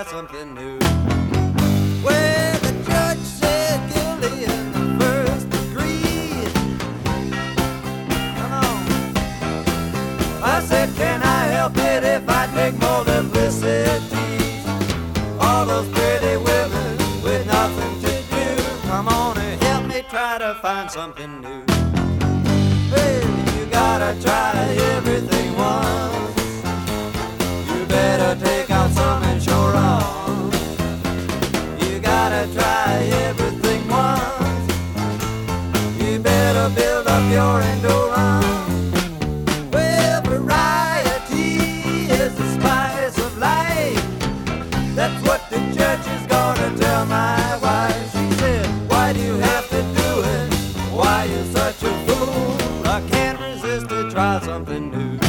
something new. Well, the judge said guilty in the first degree. Come on. I said, can I help it if I take multiplicity? All those pretty women with nothing to do. Come on and help me try to find something new. Hey, you gotta try everything once. You better take out some insurance. You gotta try everything once. You better build up your endurance. Well, variety is the spice of life. That's what the judge is gonna tell my wife. She said, why do you have to do it? Why you such a fool? I can't resist to try something new.